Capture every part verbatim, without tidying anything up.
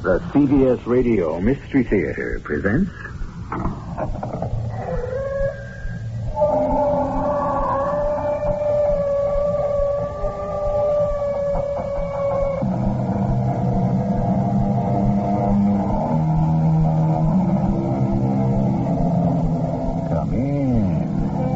The C B S Radio Mystery Theater presents... Come in.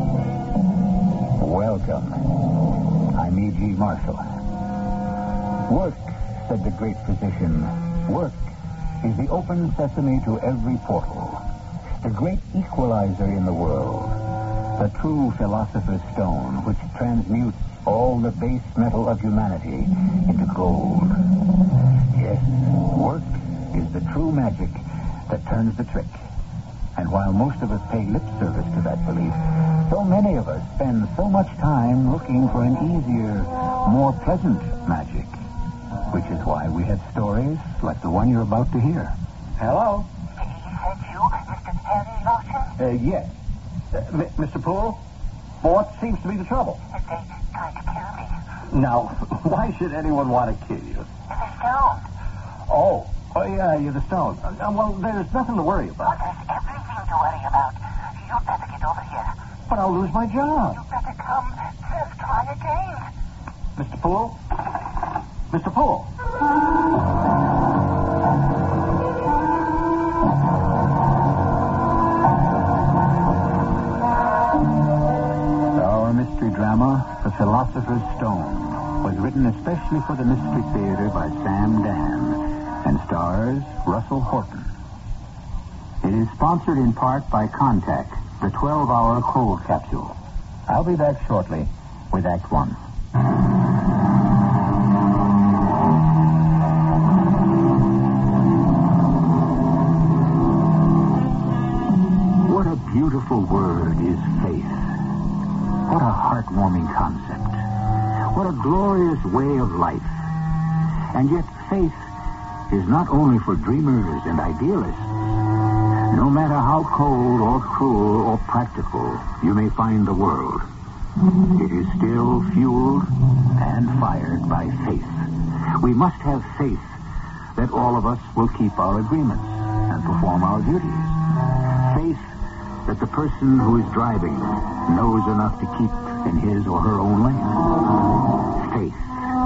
Welcome. I'm E G. Marshall. Work, said the great physician, work is the open sesame to every portal, the great equalizer in the world, the true philosopher's stone which transmutes all the base metal of humanity into gold. Yes, work is the true magic that turns the trick. And while most of us pay lip service to that belief, so many of us spend so much time looking for an easier, more pleasant magic. Which is why we have stories like the one you're about to hear. Hello? Is that you, Mister Harry Lawson? Uh, yes. Uh, M- Mister Poole? What seems to be the trouble? They tried to kill me. Now, why should anyone want to kill you? The stone. Oh, oh yeah, you're the stone. Uh, well, there's nothing to worry Oh, about. there's everything to worry about. You'd better get over here. But I'll lose my job. You'd better come. Let's try again. Mister Poole? Mister Poole? Our mystery drama, The Philosopher's Stone, was written especially for the Mystery Theater by Sam Dan and stars Russell Horton. It is sponsored in part by Contact, the twelve-hour cold capsule. I'll be back shortly with Act One. What a beautiful word is faith. What a heartwarming concept. What a glorious way of life. And yet faith is not only for dreamers and idealists. No matter how cold or cruel or practical you may find the world, it is still fueled and fired by faith. We must have faith that all of us will keep our agreements and perform our duties. Faith that the person who is driving knows enough to keep in his or her own lane. Faith.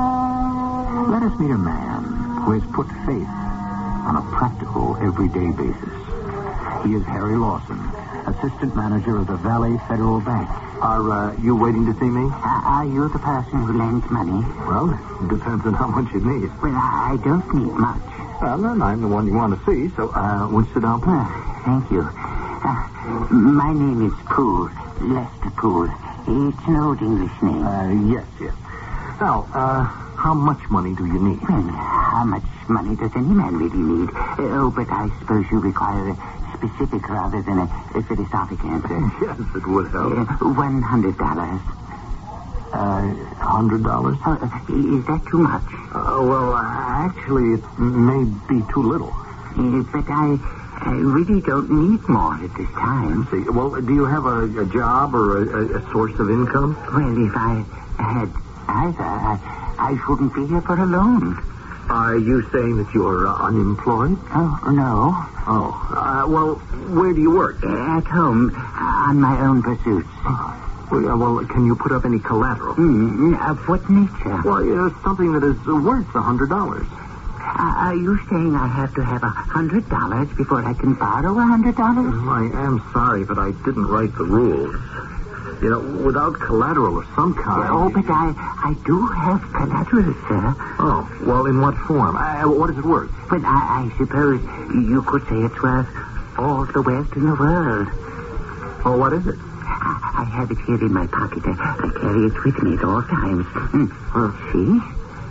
Let us meet a man who has put faith on a practical, everyday basis. He is Harry Lawson, assistant manager of the Valley Federal Bank. Are uh, you waiting to see me? Uh, are you the person who lends money? Well, it depends on how much you need. Well, I don't need much. Well, then I'm the one you want to see, so uh, won't you sit down, please? Uh, thank you. Uh, my name is Poole, Lester Poole. It's an old English name. Uh, yes, yes. Now, uh, how much money do you need? Well, how much money does any man really need? Uh, oh, but I suppose you require a specific rather than a, a philosophic answer. Yes, it would help. Uh, One hundred dollars. Uh, hundred dollars? Uh, is that too much? Uh, well, actually, it may be too little. Uh, but I, I really don't need more at this time. See, well, do you have a, a job or a, a source of income? Well, if I had either, I, I shouldn't be here for a loan. Are you saying that you're uh, unemployed? Oh, no. Oh, uh, well, where do you work? Uh, at home, uh, on my own pursuits. Well, uh, well, can you put up any collateral? Mm, of what nature? Well, uh, something that is uh, worth a hundred dollars. Uh, are you saying I have to have a hundred dollars before I can borrow a hundred dollars? I am sorry, but I didn't write the rules. You know, without collateral of some kind... Oh, but I, I do have collateral, sir. Oh, well, in what form? Uh, what is it worth? Well, I, I suppose you could say it's worth all the wealth in the world. Oh, what is it? I, I have it here in my pocket. I, I carry it with me at all times. Mm. Huh. See?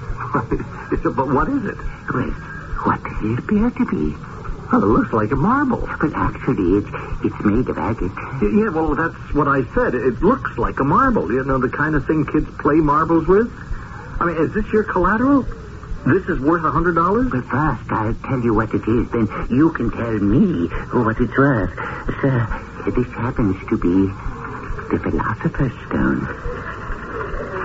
But what is it? Well, what does it appear to be? Well, it looks like a marble. But actually, it's it's made of agate. Yeah, well, that's what I said. It looks like a marble. You know, the kind of thing kids play marbles with? I mean, is this your collateral? This is worth a hundred dollars? But first, I'll tell you what it is. Then you can tell me what it's worth. Sir, this happens to be the Philosopher's Stone.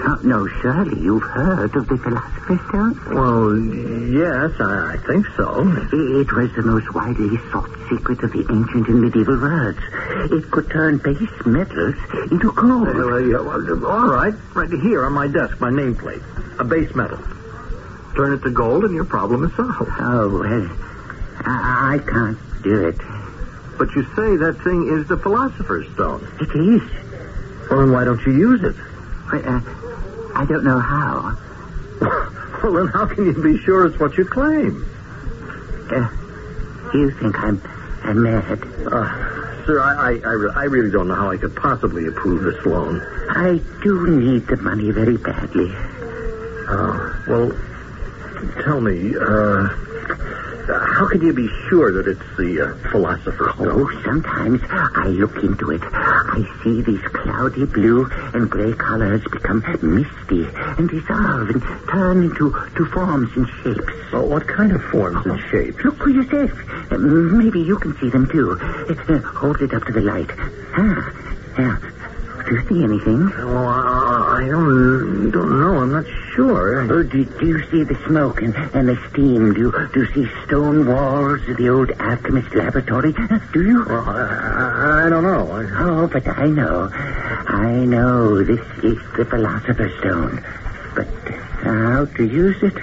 Oh, no, surely you've heard of the Philosopher's Stone? Well, yes, I, I think so. It was the most widely sought secret of the ancient and medieval worlds. It could turn base metals into gold. Uh, well, yeah, well, all right. Right here on my desk, my nameplate. A base metal. Turn it to gold and your problem is solved. Oh, well, I, I can't do it. But you say that thing is the Philosopher's Stone. It is. Well, then why don't you use it? Well, uh, I don't know how. Well, then how can you be sure it's what you claim? Uh, you think I'm, I'm mad? Uh, sir, I, I, I, re- I really don't know how I could possibly approve this loan. I do need the money very badly. Oh, well, tell me, uh, how can you be sure that it's the uh, Philosopher's Stone? Oh, sometimes I look into it. I see these cloudy blue and gray colors become misty and dissolve and turn into to forms and shapes. Well, what kind of forms and shapes? Look for yourself. Uh, maybe you can see them, too. Uh, uh, hold it up to the light. Ah, yeah. Do you see anything? Well, I, I don't, don't know. I'm not sure. Oh, do, do you see the smoke and, and the steam? Do you, do you see stone walls of the old alchemist laboratory? Do you? Well, I, I, I don't know. I... Oh, but I know. I know this is the Philosopher's Stone. But how to use it?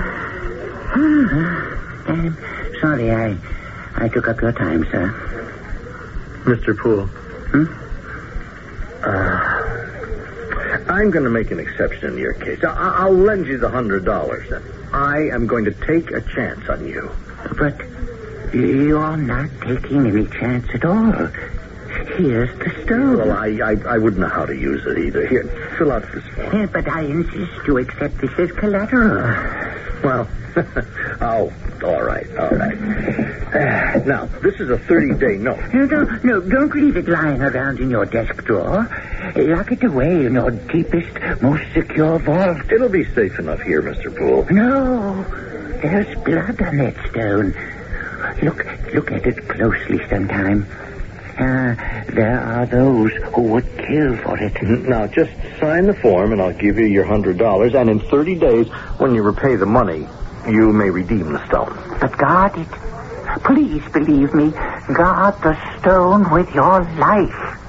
I'm sorry I, I took up your time, sir. Mister Poole. Hmm? Uh, I'm going to make an exception in your case. I- I'll lend you the hundred dollars. I am going to take a chance on you. But you're not taking any chance at all. Here's the stone. Well, I, I I wouldn't know how to use it either. Here, fill out this form. Yeah, but I insist you accept this as collateral. Well, oh, all right, all right. Uh, now, this is a thirty-day note. No, no, no, don't leave it lying around in your desk drawer. Lock it away in your deepest, most secure vault. It'll be safe enough here, Mister Poole. No, there's blood on that stone. Look, look at it closely sometime. Uh, there are those who would kill for it. Now, just sign the form, and I'll give you your hundred dollars. And in thirty days, when you repay the money, you may redeem the stone. But guard it. Please believe me. Guard the stone with your life.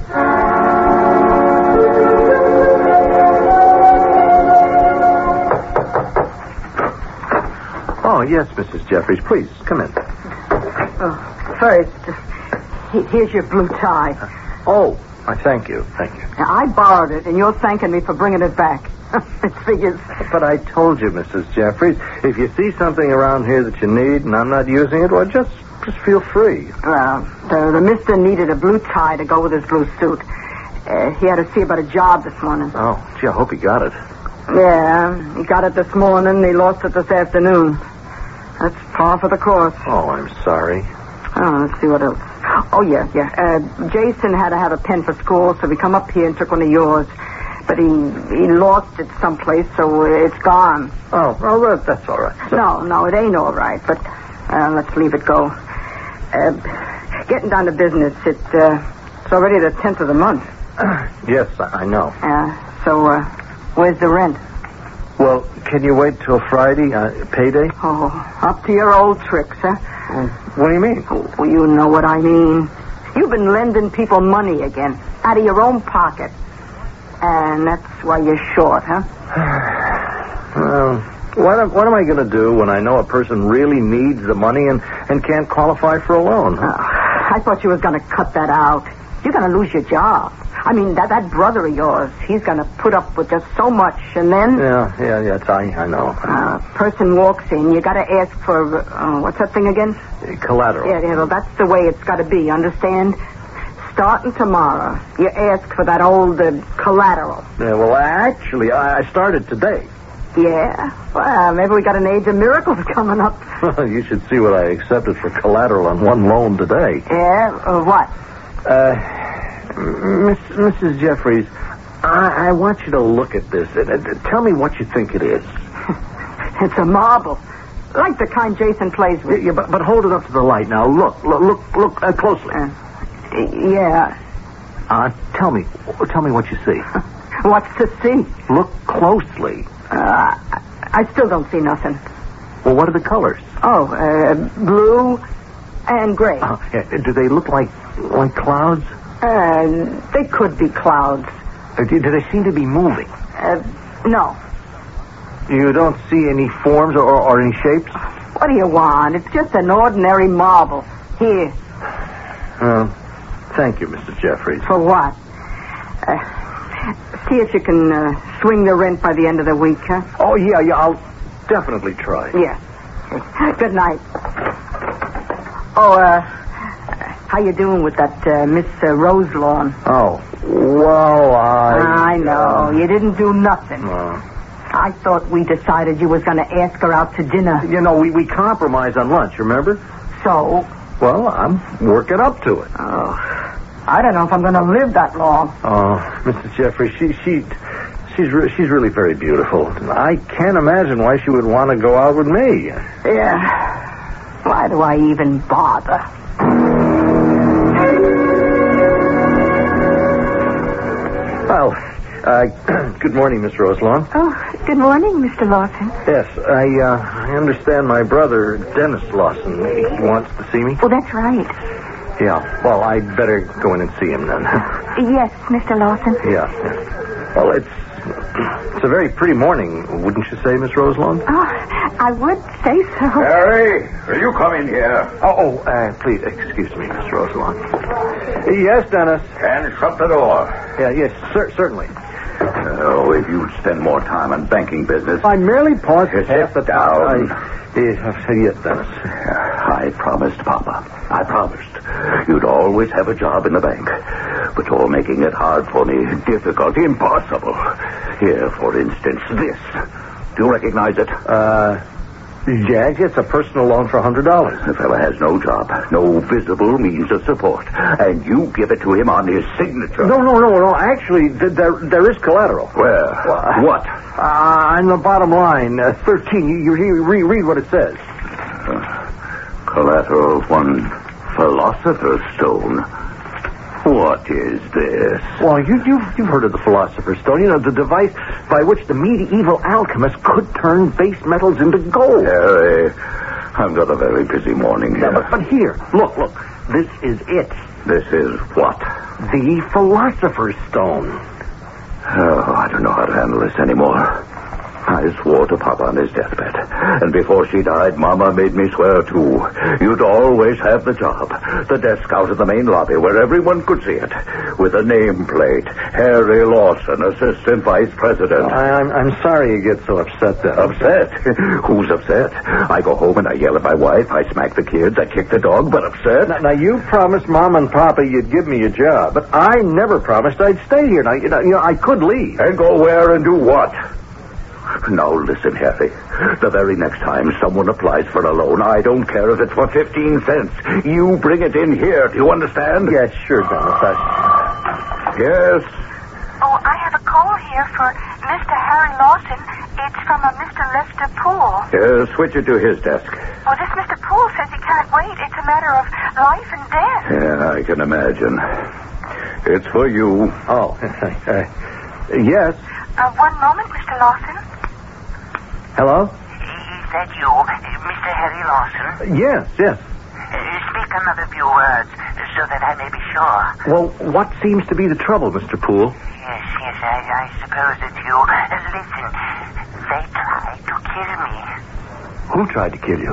Oh, yes, Missus Jeffries. Please, come in. Oh, first, here's your blue tie. Oh, I thank you. Thank you. Now, I borrowed it, and you're thanking me for bringing it back. It figures. But I told you, Missus Jeffries, if you see something around here that you need and I'm not using it, well, just just feel free. Well, the, the mister needed a blue tie to go with his blue suit. Uh, he had to see about a job this morning. Oh, gee, I hope he got it. Yeah, he got it this morning, and he lost it this afternoon. That's par for the course. Oh, I'm sorry. Oh, let's see what else. Oh, yeah, yeah. Uh, Jason had to have a pen for school, so we come up here and took one of yours. But he he lost it someplace, so it's gone. Oh, well, that, that's all right. So, No, no, it ain't all right, but uh, let's leave it go. Uh, getting down to business, it, uh, it's already the tenth of the month. yes, I, I know. Uh, so, uh, where's the rent? Well, can you wait till Friday, uh, payday? Oh, up to your old tricks, huh? What do you mean? Oh, you know what I mean. You've been lending people money again, out of your own pocket. And that's why you're short, huh? Well, what am, what am I going to do when I know a person really needs the money and, and can't qualify for a loan? Huh? Oh, I thought you was going to cut that out. You're going to lose your job. I mean, that, that brother of yours, he's going to put up with just so much, and then... Yeah, yeah, yeah, it's, I, I know. A uh, person walks in, you got to ask for, uh, what's that thing again? Uh, collateral. Yeah, yeah, well, that's the way it's got to be, understand? Starting tomorrow, you ask for that old uh, collateral. Yeah, well, actually, I, I started today. Yeah? Well, maybe we got an age of miracles coming up. You should see what I accepted for collateral on one loan today. Yeah? Uh, what? Uh... Miss, Missus Jeffries, I, I want you to look at this. Uh, uh, tell me what you think it is. It's a marble. Like the kind Jason plays with. Yeah, yeah, but, but hold it up to the light now. Look, look, look, look uh, closely. Uh, yeah. Uh, tell me, tell me what you see. What's to see? Look closely. Uh, I still don't see nothing. Well, what are the colors? Oh, uh, blue and gray. Uh, do they look like like clouds? Uh, they could be clouds. Uh, do, do they seem to be moving? Uh, no. You don't see any forms or, or any shapes? What do you want? It's just an ordinary marble. Here. Uh, thank you, Missus Jeffries. For what? Uh, see if you can uh, swing the rent by the end of the week, huh? Oh, yeah, yeah, I'll definitely try. Yeah. Good night. Oh, uh, how you doing with that uh, Miss uh, Roselawn? Oh, well, I... I know. Uh, you didn't do nothing. Uh, I thought we decided you was going to ask her out to dinner. you know, we, we compromised on lunch, remember? So? Well, I'm working up to it. Oh, I don't know if I'm going to live that long. Oh, Missus Jeffries, she, she, she's, re- she's really very beautiful. I can't imagine why she would want to go out with me. Yeah. Why do I even bother? Well, uh, good morning, Miss Roselawn. Oh, good morning, Mister Lawson. Yes, I, uh, I understand my brother, Dennis Lawson, he wants to see me. Oh, that's right. Yeah, well, I'd better go in and see him then. Yes, Mister Lawson. Yeah, yeah. Well, it's it's a very pretty morning, wouldn't you say, Miss Roselawn? Oh, I would say so. Harry, will you come in here? Oh, oh uh, please, excuse me, Miss Roselawn. Yes, Dennis. And shut the door. Yeah, yes, cer- certainly. Oh, if you'd spend more time on banking business. I merely paused Sit half the down. time. I, yes, yes, Dennis. I promised, Papa. I promised. You'd always have a job in the bank. But you're making it hard for me. Difficult. Impossible. Here, for instance, this. Do you recognize it? Uh, yes, it's a personal loan for one hundred dollars. The fellow has no job, no visible means of support. And you give it to him on his signature. No, no, no, no. Actually, th- there there is collateral. Where? Well, What? Uh, on the bottom line, uh, thirteen. You, you re- read what it says. Uh, collateral, one philosopher's stone. What is this? Well, you, you've, you've heard of the Philosopher's Stone. You know, the device by which the medieval alchemists could turn base metals into gold. Harry, I've got a very busy morning here. Yeah, but, but here, look, look. This is it. This is what? The Philosopher's Stone. Oh, I don't know how to handle this anymore. I swore to Papa on his deathbed. And before she died, Mama made me swear, too. You'd always have the job. The desk out in the main lobby where everyone could see it. With a nameplate. Harry Lawson, Assistant Vice President. I, I'm, I'm sorry you get so upset, then. Upset? Who's upset? I go home and I yell at my wife. I smack the kids. I kick the dog, but upset? Now, now, you promised Mom and Papa you'd give me a job, but I never promised I'd stay here. Now, you know, you know I could leave. And go where and do what? Now, listen, Harry. The very next time someone applies for a loan, I don't care if it's for fifteen cents. You bring it in here. Do you understand? Yes, sure, Dennis. I... Yes? Oh, I have a call here for Mister Harry Lawson. It's from a Mister Lester Poole. Uh, switch it to his desk. Well, this Mister Poole says he can't wait. It's a matter of life and death. Yeah, I can imagine. It's for you. Oh, uh, yes. Uh, one moment, Mister Lawson. Hello? Is that you, Mister Harry Lawson? Yes, yes. Uh, speak another few words so that I may be sure. Well, what seems to be the trouble, Mister Poole? Yes, yes, I, I suppose it's you. Uh, listen, they tried to kill me. Who tried to kill you?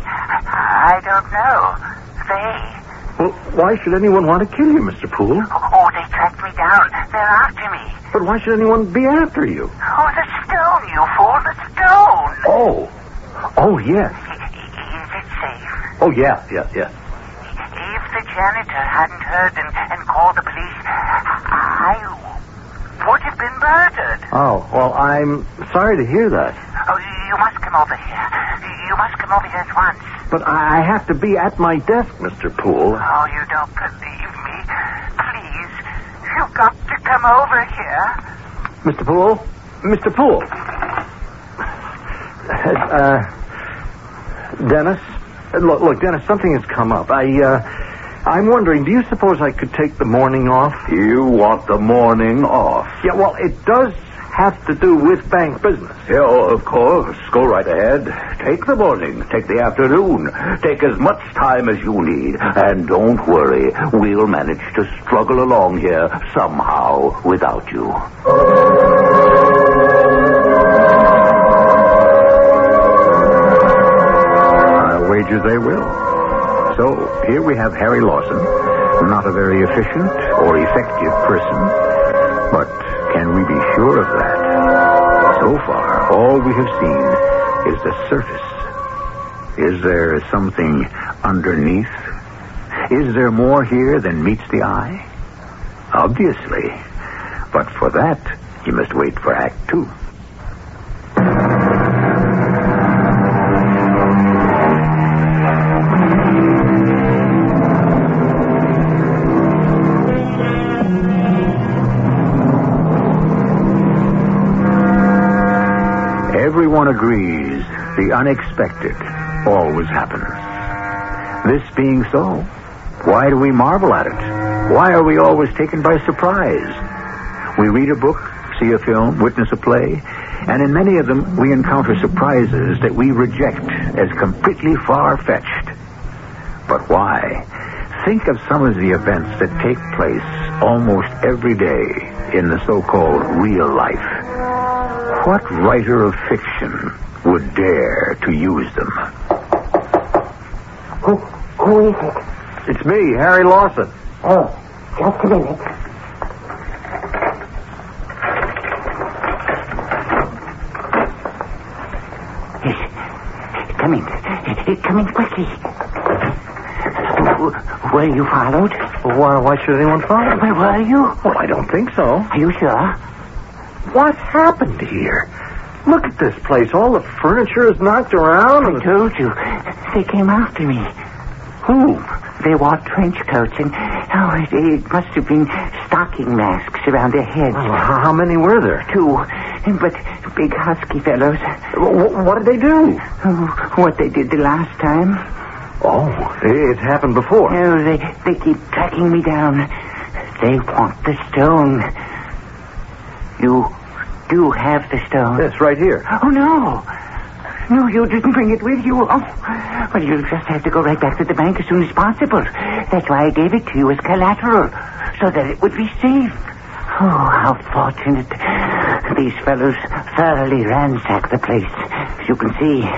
I don't know. They... Well, why should anyone want to kill you, Mister Poole? Oh, they tracked me down. They're after me. But why should anyone be after you? Oh, the stone, you fool, the stone. Oh. Oh, yes. Is it safe? Oh, yeah, yeah, yeah. If the janitor hadn't heard and, and called the police, I would have been murdered. Oh, well, I'm sorry to hear that. Oh, you must come over here. You must come over here at once. But I have to be at my desk, Mister Poole. Oh, you don't believe me. Please, you've got to come over here. Mister Poole? Mister Poole? Uh, Dennis? Look, look, Dennis, something has come up. I, uh, I'm wondering, do you suppose I could take the morning off? You want the morning off? Yeah, well, it does have to do with bank business. Yeah, oh, of course. Go right ahead. Take the morning. Take the afternoon. Take as much time as you need. And don't worry. We'll manage to struggle along here somehow without you. I'll wager they will. So, here we have Harry Lawson. Not a very efficient or effective person. But can we be sure of that? So far, all we have seen is the surface. Is there something underneath? Is there more here than meets the eye? Obviously. But for that, you must wait for Act Two. Everyone agrees the unexpected always happens. This being so, why do we marvel at it? Why are we always taken by surprise? We read a book, see a film, witness a play, and in many of them we encounter surprises that we reject as completely far-fetched. But why? Think of some of the events that take place almost every day in the so-called real life. What writer of fiction would dare to use them? Who, who is it? It's me, Harry Lawson. Oh, just a minute. He's coming. He's coming quickly. Were you followed? Well, why, why should anyone follow? Where were you? Well, I don't think so. Are you sure? What happened here? Look at this place. All the furniture is knocked around. I told you. They came after me. Who? They wore trench coats and, oh, it, it must have been stocking masks around their heads. Oh, how many were there? Two, but big husky fellows. W- what did they do? Oh, what they did the last time. Oh, it's happened before. Oh, they, they keep tracking me down. They want the stone. You do have the stone? It's right here. Oh, no. No, you didn't bring it with you. Oh, well, you'll just have to go right back to the bank as soon as possible. That's why I gave it to you as collateral, so that it would be safe. Oh, how fortunate. These fellows thoroughly ransacked the place, as you can see.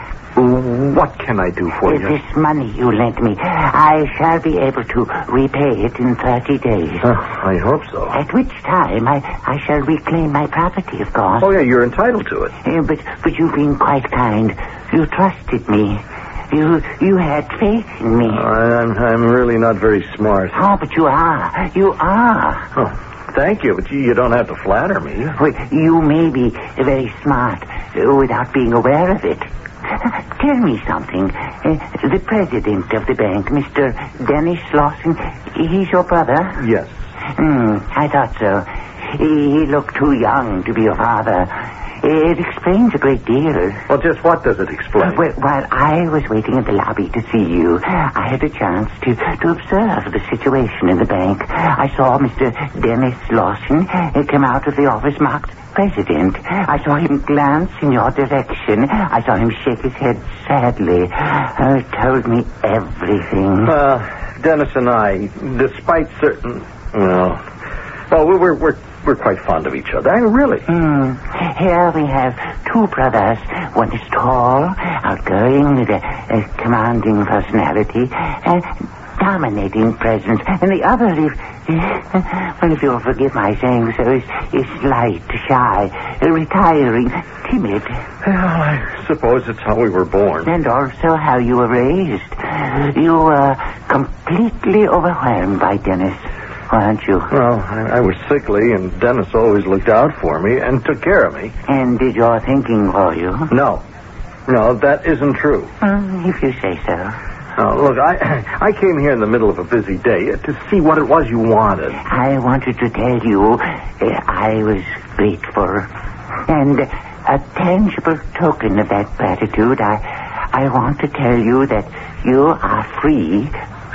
What can I do for you? This money you lent me, I shall be able to repay it in thirty days. Uh, I hope so. At which time I, I shall reclaim my property, of course. Oh, yeah, you're entitled to it. Uh, but but you've been quite kind. You trusted me. You you had faith in me. Uh, I'm, I'm really not very smart. Oh, but you are. You are. Oh, thank you, but you, you don't have to flatter me. Well, you may be very smart uh, without being aware of it. Tell me something. Uh, the president of the bank, Mister Dennis Lawson, he's your brother? Yes. Hmm, I thought so. He, he looked too young to be your father. It explains a great deal. Well, just what does it explain? Well, while I was waiting in the lobby to see you, I had a chance to, to observe the situation in the bank. I saw Mister Dennis Lawson uh, come out of the office marked President. I saw him glance in your direction. I saw him shake his head sadly. Uh, it told me everything. Uh, Dennis and I, despite certain... Well, well we're, we're, we're quite fond of each other. I really... Hmm. Here we have two brothers. One is tall, outgoing, with a, a commanding personality, a dominating presence. And the other, if, well, if you'll forgive my saying so, is, is light, shy, retiring, timid. Well, I suppose it's how we were born. And also how you were raised. You were completely overwhelmed by Dennis, weren't you? Well, I, I was sickly, and Dennis always looked out for me and took care of me. And did your thinking for you? No. No, that isn't true. Mm, if you say so. Oh, look, I I came here in the middle of a busy day to see what it was you wanted. I wanted to tell you uh, I was grateful. And a tangible token of that gratitude, I, I want to tell you that you are free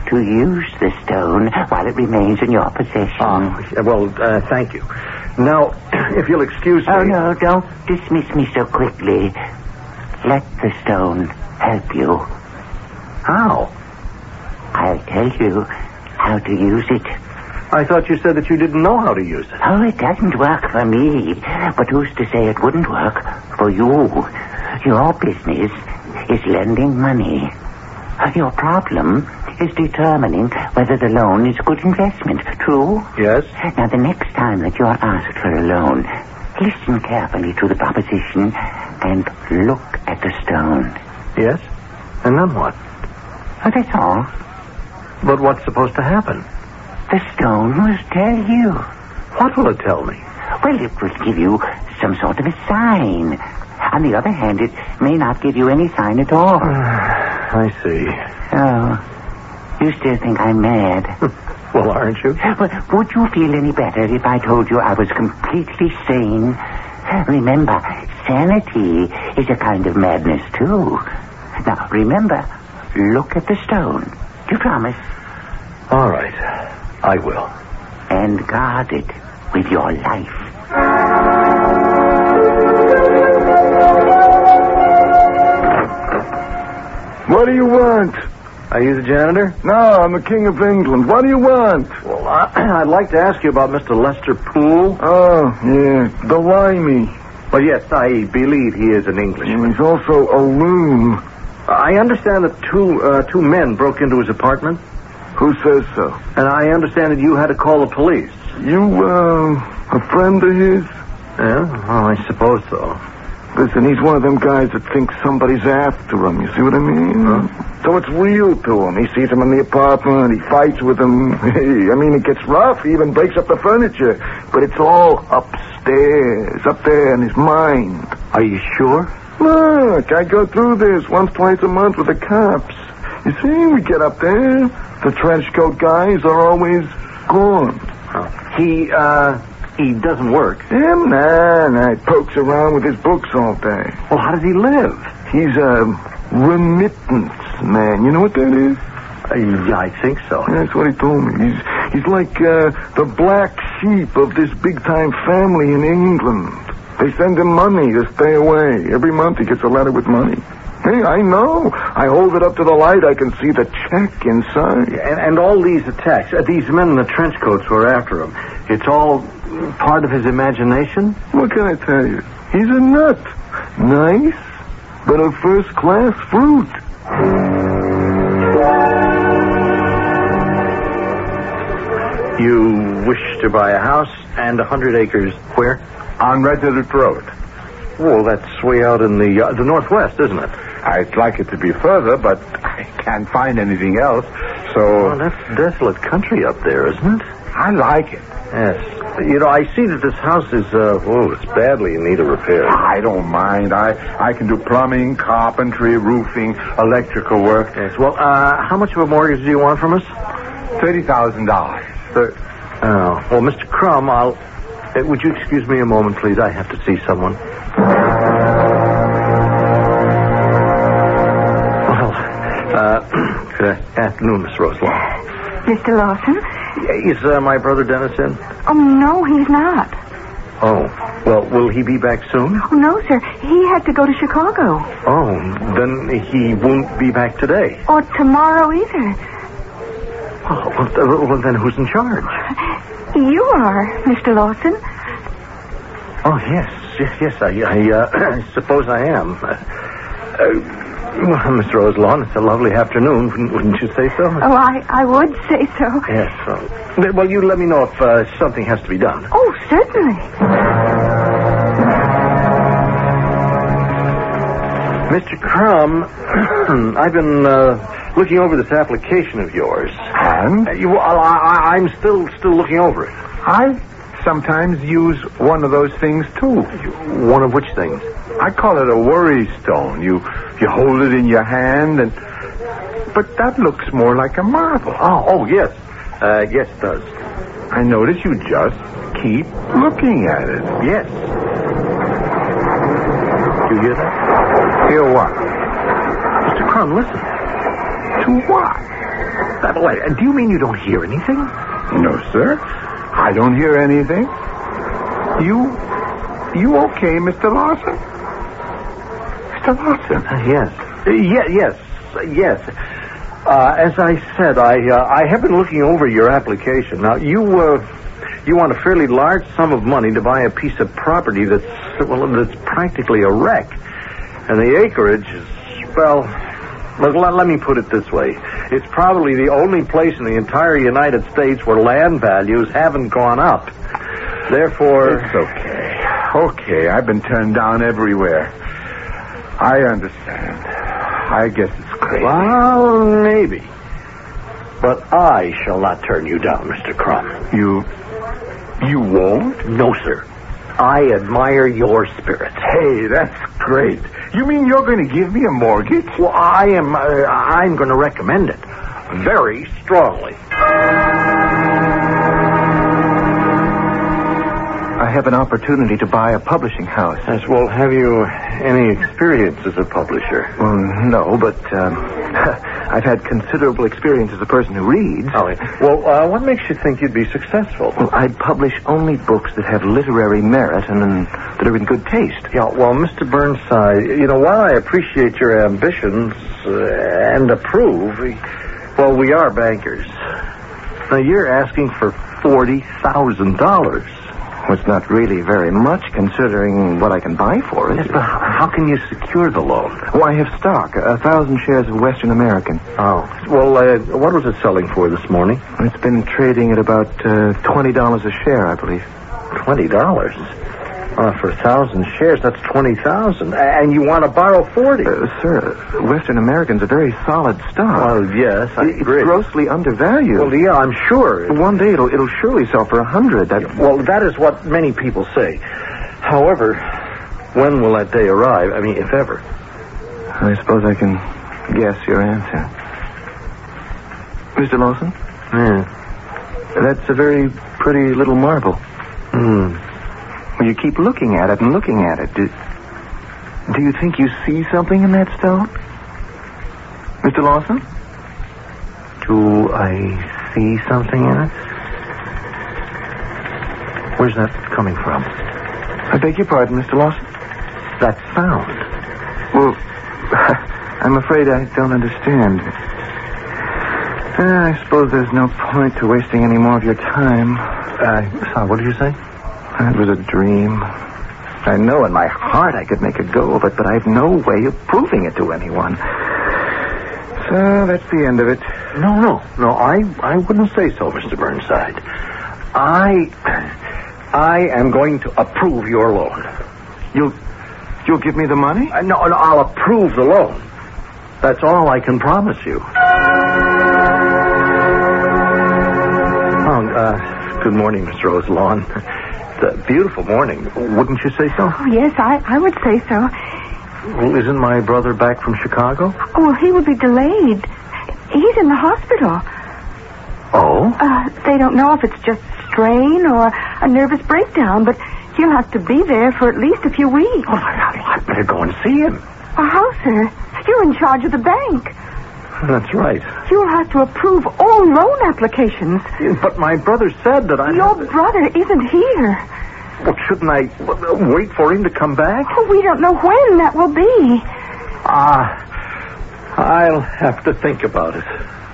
to use the stone while it remains in your possession. Oh, well, uh, thank you. Now, if you'll excuse me... Oh, no, don't dismiss me so quickly. Let the stone help you. How? I'll tell you how to use it. I thought you said that you didn't know how to use it. Oh, it doesn't work for me. But who's to say it wouldn't work for you? Your business is lending money. Your problem is determining whether the loan is a good investment. True? Yes. Now, the next time that you're asked for a loan, listen carefully to the proposition and look at the stone. Yes? And then what? Oh, that's all. But what's supposed to happen? The stone will tell you. What will it tell me? Well, it will give you some sort of a sign. On the other hand, it may not give you any sign at all. I see. Oh, you still think I'm mad? Well, aren't you? Well, would you feel any better if I told you I was completely sane? Remember, sanity is a kind of madness, too. Now, remember, look at the stone. Do you promise? All right. I will. And guard it with your life. What do you want? Are you the janitor? No, I'm the King of England. What do you want? Well, I, I'd like to ask you about Mister Lester Poole. Oh, yeah, the limey. Well, yes, I believe he is an Englishman. He's also a loon. I understand that two uh, two men broke into his apartment. Who says so? And I understand that you had to call the police. You, uh, a friend of his? Yeah, well, I suppose so. Listen, he's one of them guys that thinks somebody's after him. You see what I mean? Huh? So it's real to him. He sees him in the apartment. He fights with him. I mean, it gets rough. He even breaks up the furniture. But it's all upstairs, up there in his mind. Are you sure? Look, I go through this once, twice a month with the cops. You see, we get up there. The trench coat guys are always gone. Oh. He, uh, he doesn't work. Him? Nah, nah. He pokes around with his books all day. Well, how does he live? He's a remittance man. You know what that is? Uh, yeah, I think so. Yeah, that's what he told me. He's he's like uh, the black sheep of this big-time family in England. They send him money to stay away. Every month he gets a letter with money. Hey, I know. I hold it up to the light. I can see the check inside. And, and all these attacks, uh, these men in the trench coats who are after him, it's all part of his imagination? What can I tell you? He's a nut. Nice, but a first-class fruit. You wish to buy a house and a hundred acres where? On Resolute Road. Well, that's way out in the uh, the northwest, isn't it? I'd like it to be further, but I can't find anything else, so... Oh, that's desolate country up there, isn't it? I like it. Yes. You know, I see that this house is, uh, oh, it's badly in need of repair. I don't mind. I, I can do plumbing, carpentry, roofing, electrical work. Yes. Well, uh, how much of a mortgage do you want from us? thirty thousand dollars. Thir- oh, well, Mister Crum, I'll... Uh, would you excuse me a moment, please? I have to see someone. Well, uh, good afternoon, Miss Roselaw. Mister Lawson? Is uh, my brother Dennis in? Oh, no, he's not. Oh, well, will he be back soon? Oh, no, sir. He had to go to Chicago. Oh, then he won't be back today. Or tomorrow either. Oh, well, th- well then who's in charge? You are, Mister Lawson. Oh, yes, yes, yes, I, I uh, suppose I am. Uh, uh, well, Mister Roselawn, it's a lovely afternoon, wouldn't, wouldn't you say so? Oh, I, I would say so. Yes, well, well, you let me know if uh, something has to be done. Oh, certainly. Mister Crum, I've been uh, looking over this application of yours. And? Uh, you, I, I, I'm still still looking over it. I sometimes use one of those things, too. One of which things? I call it a worry stone. You you hold it in your hand, and but that looks more like a marble. Oh, oh yes. Uh, yes, it does. I notice you just keep looking at it. Yes. You hear that? Hear what? Mister Crum, listen. To what? By the way, do you mean you don't hear anything? No, sir. I don't hear anything. You... You okay, Mister Lawson? Mister Lawson? Uh, yes. Uh, yeah, yes. Uh, yes. Uh, as I said, I uh, I have been looking over your application. Now, you uh, you want a fairly large sum of money to buy a piece of property that's, well, that's practically a wreck. And the acreage is, well, look, let, let me put it this way. It's probably the only place in the entire United States where land values haven't gone up. Therefore... It's okay. Okay, I've been turned down everywhere. I understand. I guess it's crazy. Well, maybe. But I shall not turn you down, Mister Crumb. You... You won't? No, sir. I admire your spirit. Hey, that's great. You mean you're going to give me a mortgage? Well, I am... Uh, I'm going to recommend it. Very strongly. I have an opportunity to buy a publishing house. Yes, well, have you any experience as a publisher? Well, no, but um, I've had considerable experience as a person who reads. Oh, well, uh, what makes you think you'd be successful? Well, I'd publish only books that have literary merit and, and that are in good taste. Yeah, well, Mister Burnside, you know, while I appreciate your ambitions uh, and approve, well, we are bankers. Now, you're asking for forty thousand dollars. Well, it's not really very much, considering what I can buy for it. Yes, but how, how can you secure the loan? Well, I have stock, a thousand shares of Western American. Oh. Well, uh, what was it selling for this morning? It's been trading at about uh, twenty dollars a share, I believe. twenty dollars? Uh, for a thousand shares, that's twenty thousand. And you want to borrow forty? Uh, sir, Western American's a very solid stock. Well, yes, I it's agree. grossly undervalued. Well, yeah, I'm sure. One day it'll it'll surely sell for a hundred. That... Well, that is what many people say. However, when will that day arrive? I mean, if ever. I suppose I can guess your answer. Mister Lawson? Yeah. That's a very pretty little marble. Hmm. Well, you keep looking at it and looking at it. Do, do you think you see something in that stone? Mister Lawson? Do I see something in it? Where's that coming from? I beg your pardon, Mister Lawson? That sound. Well, I'm afraid I don't understand. Uh, I suppose there's no point to wasting any more of your time. Uh, sorry, what did you say? It was a dream. I know in my heart I could make a go of it, but I have no way of proving it to anyone. So that's the end of it. No, no, no, I, I wouldn't say so, Mister Burnside. I, I am going to approve your loan. You'll, you'll give me the money? Uh, no, no, I'll approve the loan. That's all I can promise you. Oh, uh, good morning, Miss Rose Lawn. It's a beautiful morning. Wouldn't you say so? Oh, yes, I, I would say so. Well, isn't my brother back from Chicago? Oh, well, he would be delayed. He's in the hospital. Oh? Uh, they don't know if it's just strain or a nervous breakdown, but he'll have to be there for at least a few weeks. Oh, I, I better go and see him. Oh, how, sir? You're in charge of the bank. That's right. You'll have to approve all loan applications. But my brother said that I... Your brother isn't here. Well, shouldn't I w- wait for him to come back? Oh, we don't know when that will be. Ah, uh, I'll have to think about it.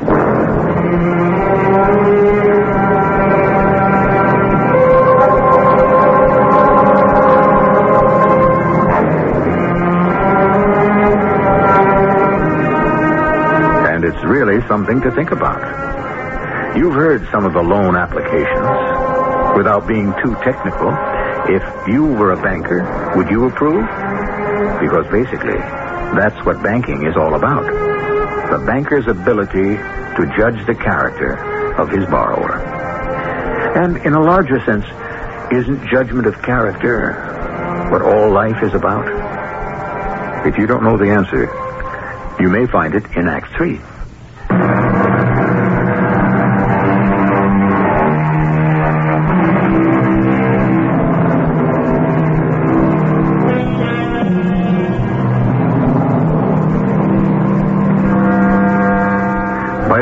And it's really something to think about. You've heard some of the loan applications. Without being too technical, if you were a banker, would you approve? Because basically, that's what banking is all about. The banker's ability to judge the character of his borrower. And in a larger sense, isn't judgment of character what all life is about? If you don't know the answer, you may find it in Act Three.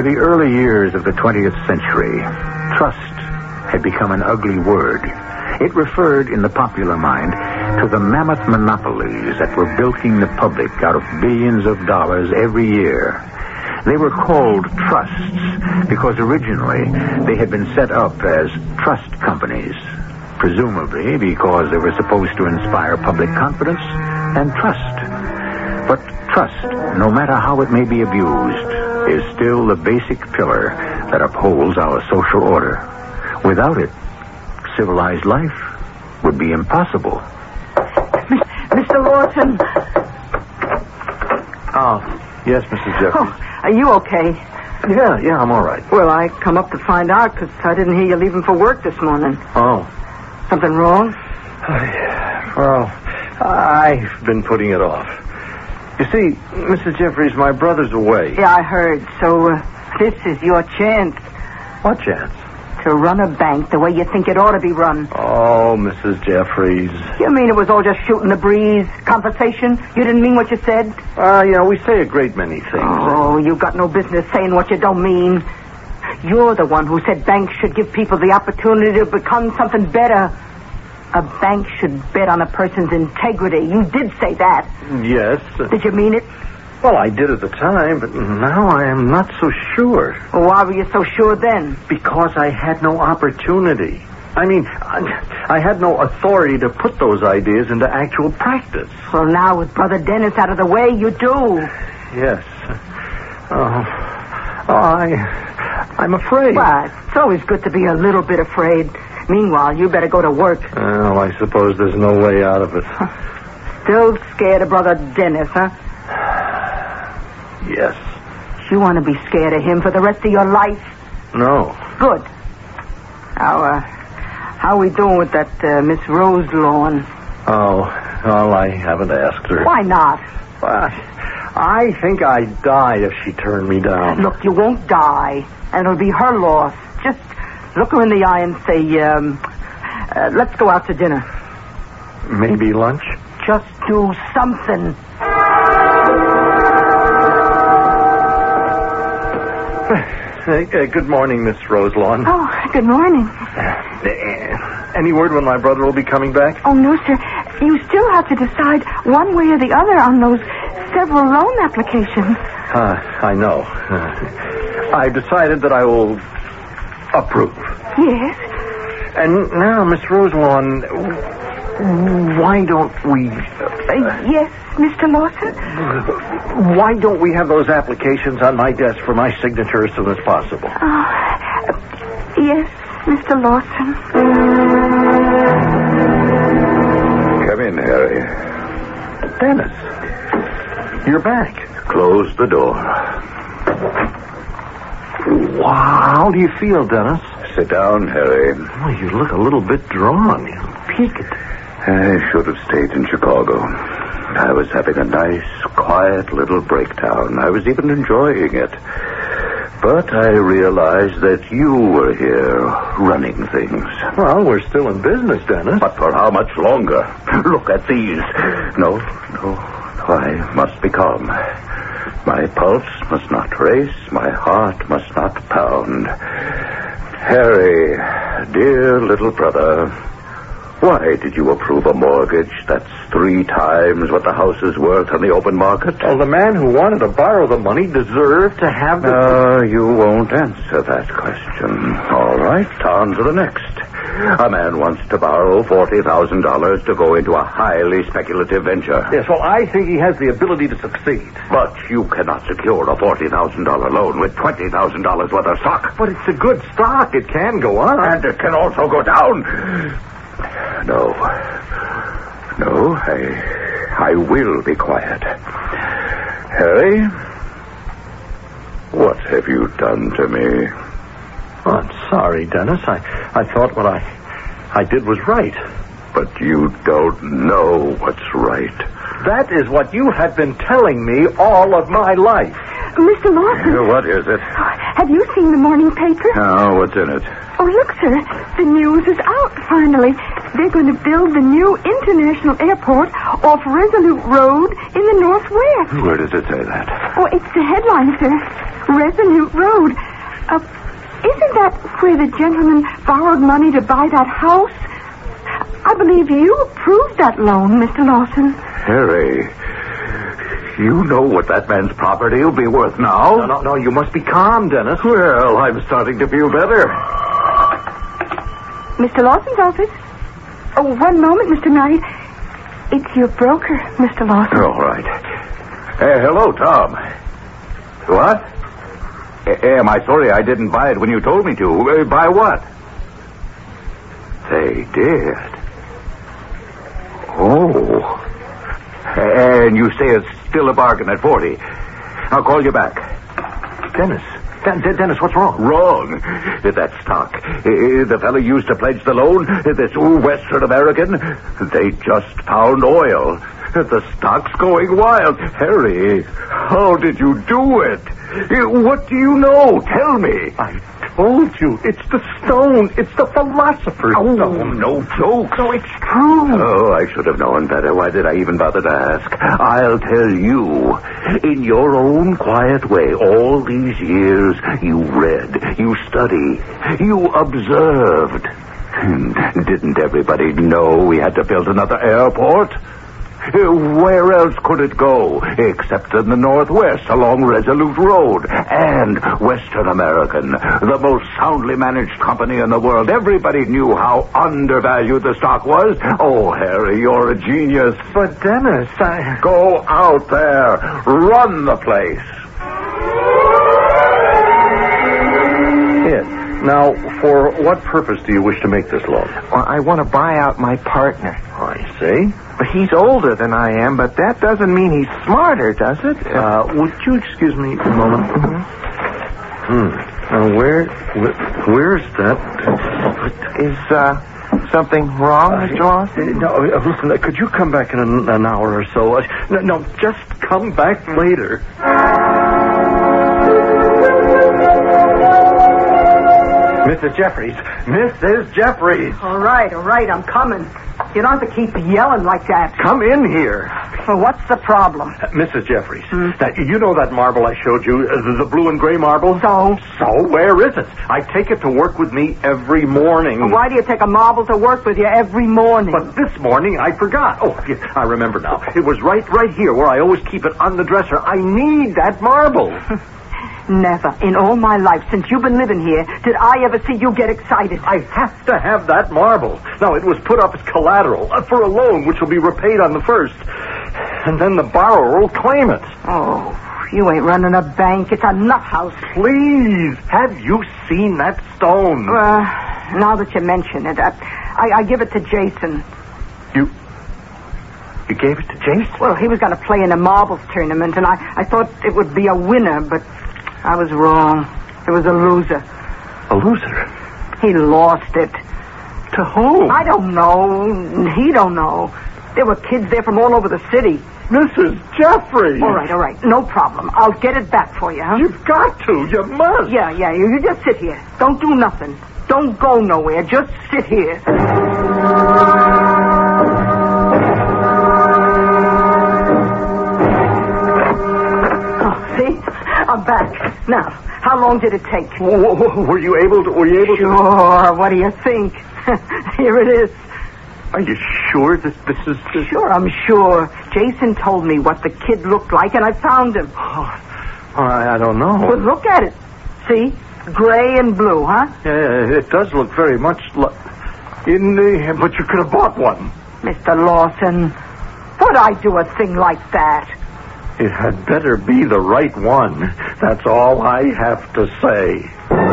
the early years of the twentieth century, trust had become an ugly word. It referred, in the popular mind, to the mammoth monopolies that were bilking the public out of billions of dollars every year. They were called trusts because originally they had been set up as trust companies, presumably because they were supposed to inspire public confidence and trust. But trust, no matter how it may be abused, is still the basic pillar that upholds our social order. Without it, civilized life would be impossible. Mister Lawson. Oh, yes, Missus Jeffries. Oh, are you okay? Yeah, yeah, I'm all right. Well, I come up to find out because I didn't hear you leaving for work this morning. Oh. Something wrong? Well, I've been putting it off. You see, Missus Jeffries, my brother's away. Yeah, I heard. So uh, this is your chance. What chance? To run a bank the way you think it ought to be run. Oh, Missus Jeffries. You mean it was all just shooting the breeze, conversation? You didn't mean what you said? Uh, you know, we say a great many things. Oh, you've got no business saying what you don't mean. You're the one who said banks should give people the opportunity to become something better. A bank should bet on a person's integrity. You did say that. Yes. Did you mean it? Well, I did at the time, but now I am not so sure. Well, why were you so sure then? Because I had no opportunity. I mean, I, I had no authority to put those ideas into actual practice. Well, now with Brother Dennis out of the way, you do. Yes. Oh, oh I, I'm afraid. Well, it's always good to be a little bit afraid. Meanwhile, you better go to work. Well, I suppose there's no way out of it. Still scared of Brother Dennis, huh? Yes. You want to be scared of him for the rest of your life? No. Good. How, uh, how are we doing with that uh, Miss Rose Lawn? Oh, well, I haven't asked her. Why not? Well, I think I'd die if she turned me down. Look, you won't die, and it'll be her loss. Just look her in the eye and say, um, uh, let's go out to dinner. Maybe lunch? Just do something. Uh, good morning, Miss Roselawn. Oh, good morning. Uh, any word when my brother will be coming back? Oh, no, sir. You still have to decide one way or the other on those several loan applications. Uh, I know. Uh, I've decided that I will approve. Yes? And now, Miss Roselawn, why don't we... Uh, yes, Mister Lawson? Why don't we have those applications on my desk for my signature as soon as possible? Oh, uh, yes, Mister Lawson. Come in, Harry. Dennis, you're back. Close the door. Wow, how do you feel, Dennis? Sit down, Harry. Well, you look a little bit drawn. You're peaked. I should have stayed in Chicago. I was having a nice, quiet little breakdown. I was even enjoying it. But I realized that you were here running things. Well, we're still in business, Dennis. But for how much longer? Look at these. No, no, no, I must be calm. My pulse must not race. My heart must not pound. Harry, dear little brother, why did you approve a mortgage that's three times what the house is worth on the open market? Well, the man who wanted to borrow the money deserved to have the... No, you won't answer that question. All right, on to the next. A man wants to borrow forty thousand dollars to go into a highly speculative venture. Yes, well, I think he has the ability to succeed. But you cannot secure a forty thousand dollars loan with twenty thousand dollars worth of stock. But it's a good stock. It can go up. And it can also go down. No. No, I... I will be quiet. Harry, what have you done to me? Oh, I'm sorry, Dennis. I, I thought what I, I did was right. But you don't know what's right. That is what you have been telling me all of my life. Mister Lawson. What is it? have you seen the morning paper? Oh, what's in it? Oh, look, sir. The news is out, finally. They're going to build the new international airport off Resolute Road in the Northwest. Where does it say that? Oh, it's the headline, sir. Resolute Road. Uh, isn't that where the gentleman borrowed money to buy that house? I believe you approved that loan, Mister Lawson. Harry, you know what that man's property will be worth now? No, no, no, you must be calm, Dennis. Well, I'm starting to feel better. Mister Lawson's office? Oh, one moment, Mister Knight. It's your broker, Mister Lawson. All right. Hey, hello, Tom. What? Eh, Am I sorry I didn't buy it when you told me to? Uh, buy what? They did. Oh. And you say it's still a bargain at forty. I'll call you back. Dennis. Den- Den- Dennis, what's wrong? Wrong. That stock. Uh, The fellow used to pledge the loan, this Western American, they just found oil. The stock's going wild. Harry, how did you do it? Uh, What do you know? Tell me. I told you. It's the stone. It's the philosopher's Oh, stone. no jokes. No, it's true. Oh, I should have known better. Why did I even bother to ask? I'll tell you. In your own quiet way, all these years, you read, you studied, you observed. Didn't everybody know we had to build another airport? Where else could it go except in the Northwest along Resolute Road? And Western American, the most soundly managed company in the world. Everybody knew how undervalued the stock was. Oh, Harry, you're a genius. But, Dennis, I... Go out there. Run the place. Yes. Now, for what purpose do you wish to make this loan? Well, I want to buy out my partner. I see. But he's older than I am, but that doesn't mean he's smarter, does it? Uh, would you excuse me a moment? Hmm. Now, where, where, where's that? Is, uh, something wrong, Mister Lawson? No, uh, listen, uh, could you come back in an, an hour or so? Uh, no, no, just come back later. Missus Jeffries. Missus Jeffries. All right, all right, I'm coming. You don't have to keep yelling like that. Come in here. Well, what's the problem? Uh, Missus Jeffries. Hmm? Now, you know that marble I showed you, uh, the, the blue and gray marble? So? So, where is it? I take it to work with me every morning. Well, why do you take a marble to work with you every morning? But this morning I forgot. Oh, yes, I remember now. It was right, right here where I always keep it on the dresser. I need that marble. Never in all my life since you've been living here did I ever see you get excited. I have to have that marble. Now, it was put up as collateral uh, for a loan which will be repaid on the first. And then the borrower will claim it. Oh, you ain't running a bank. It's a nut house. Please, have you seen that stone? Uh, now that you mention it, I, I, I give it to Jason. You... You gave it to Jason? Well, he was going to play in a marbles tournament, and I, I thought it would be a winner, but I was wrong. It was a loser. A loser? He lost it. To whom? I don't know. He don't know. There were kids there from all over the city. Missus Jeffries! All right, all right. No problem. I'll get it back for you, huh? You've got to. You must. Yeah, yeah. You, you just sit here. Don't do nothing. Don't go nowhere. Just sit here. Oh, see? I'm back. Now, how long did it take? Were you able to... Were you able to... Sure. What do you think? Here it is. Are you sure this, this is... This... Sure, I'm sure. Jason told me what the kid looked like, and I found him. Oh, I, I don't know. Well, look at it. See? Gray and blue, huh? Yeah, it does look very much like... In the... But you could have bought one. Mister Lawson, what'd I do a thing like that? It had better be the right one. That's all I have to say.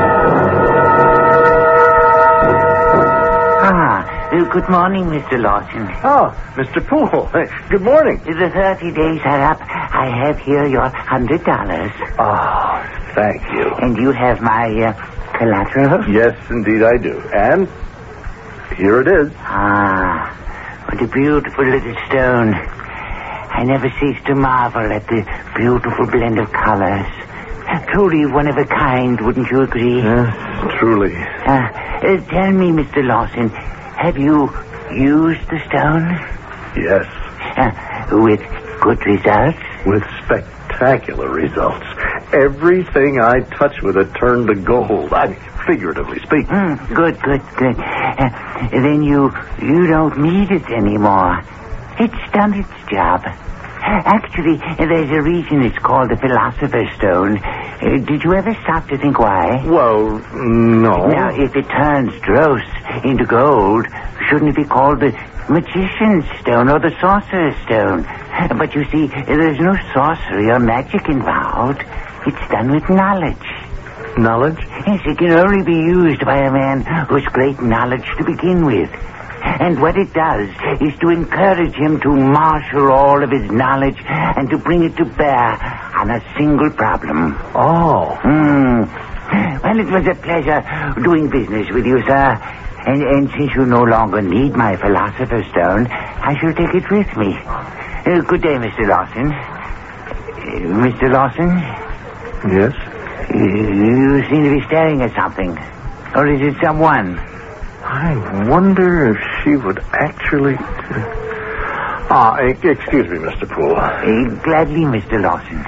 Ah, uh, good morning, Mister Lawson. Oh, Mister Poole. Hey, good morning. The thirty days are up. I have here your hundred dollars. Oh, thank you. And you have my uh, collateral? Yes, indeed I do. And here it is. Ah, what a beautiful little stone. I never cease to marvel at the beautiful blend of colors. Truly one of a kind, wouldn't you agree? Yes, truly. Uh, uh, tell me, Mister Lawson, have you used the stone? Yes. Uh, with good results? With spectacular results. Everything I touched with it turned to gold. I mean, figuratively speaking. Mm, good, good, good. Uh, then you you don't need it anymore. It's done its job. Actually, there's a reason it's called the Philosopher's Stone. Uh, did you ever stop to think why? Well, no. Now, if it turns dross into gold, shouldn't it be called the Magician's Stone or the Sorcerer's Stone? But you see, there's no sorcery or magic involved. It's done with knowledge. Knowledge? Yes, it can only be used by a man who's great knowledge to begin with. And what it does is to encourage him to marshal all of his knowledge and to bring it to bear on a single problem. Oh. Hmm. Well, it was a pleasure doing business with you, sir. And, and since you no longer need my Philosopher's Stone, I shall take it with me. Uh, good day, Mister Lawson. Uh, Mister Lawson? Yes? You, you seem to be staring at something. Or is it someone? I wonder if she would actually... Ah, uh, excuse me, Mister Poole. Uh, gladly, Mister Lawson.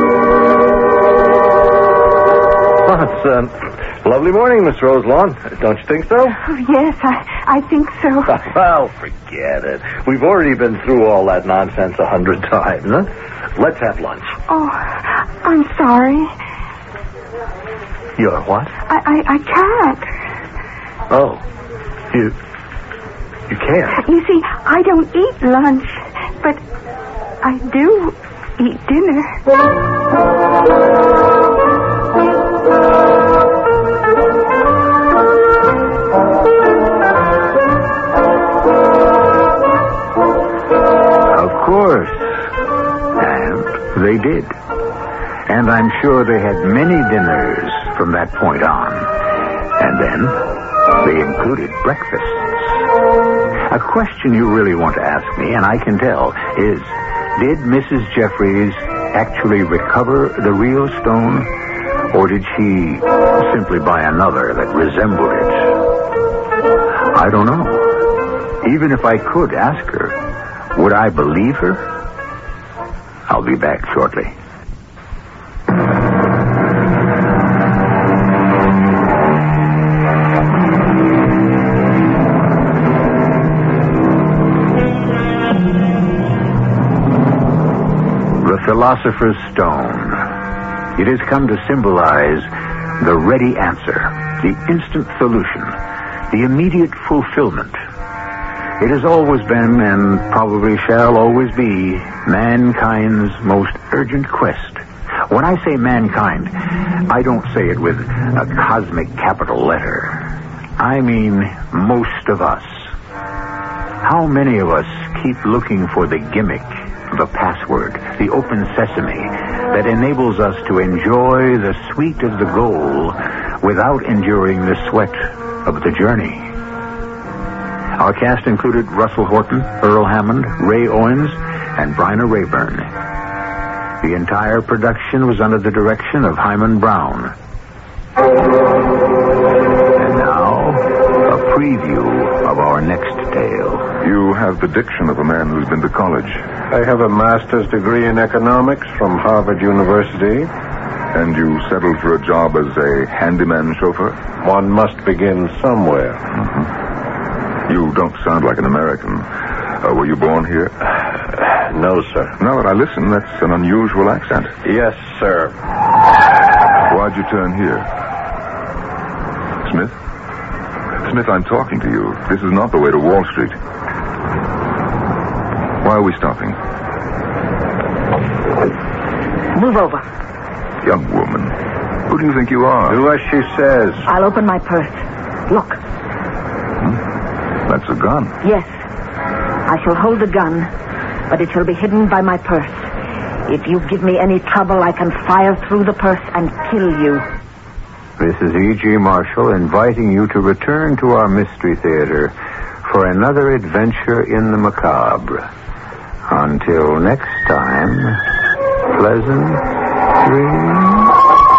Well, it's a lovely morning, Miss Roselawn. Don't you think so? Oh, yes, I, I think so. Well, forget it. We've already been through all that nonsense a hundred times. Huh? Let's have lunch. Oh, I'm sorry. You're what? I, I, I can't. Oh. You... You can't? You see, I don't eat lunch, but I do eat dinner. Of course. And they did. And I'm sure they had many dinners from that point on. And then they included breakfasts. A question you really want to ask me, and I can tell, is, did Missus Jeffries actually recover the real stone? Or did she simply buy another that resembled it? I don't know. Even if I could ask her, would I believe her? I'll be back shortly. Philosopher's Stone. It has come to symbolize the ready answer, the instant solution, the immediate fulfillment. It has always been, and probably shall always be, mankind's most urgent quest. When I say mankind, I don't say it with a cosmic capital letter. I mean most of us. How many of us keep looking for the gimmick, the password, the open sesame that enables us to enjoy the sweet of the goal without enduring the sweat of the journey? Our cast included Russell Horton, Earl Hammond, Ray Owens, and Bryna Rayburn. The entire production was under the direction of Hyman Brown. And now, a preview of our next tale. You have the diction of a man who's been to college. I have a master's degree in economics from Harvard University. And you settled for a job as a handyman chauffeur? One must begin somewhere. Mm-hmm. You don't sound like an American. Uh, were you born here? No, sir. Now that I listen, that's an unusual accent. Yes, sir. Why'd you turn here? Smith? Smith, I'm talking to you. This is not the way to Wall Street. Why are we stopping? Move over. Young woman, who do you think you are? Do as she says. I'll open my purse. Look. Hmm? That's a gun. Yes. I shall hold the gun, but it shall be hidden by my purse. If you give me any trouble, I can fire through the purse and kill you. This is E G. Marshall inviting you to return to our Mystery Theater for another adventure in the macabre. Until next time, pleasant dreams.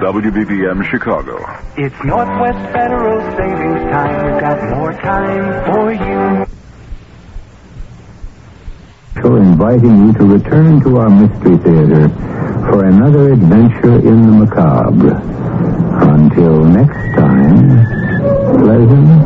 W B B M Chicago. It's Northwest Federal Savings Time. We've got more time for you. So inviting you to return to our Mystery Theater for another adventure in the macabre. Until next time, pleasant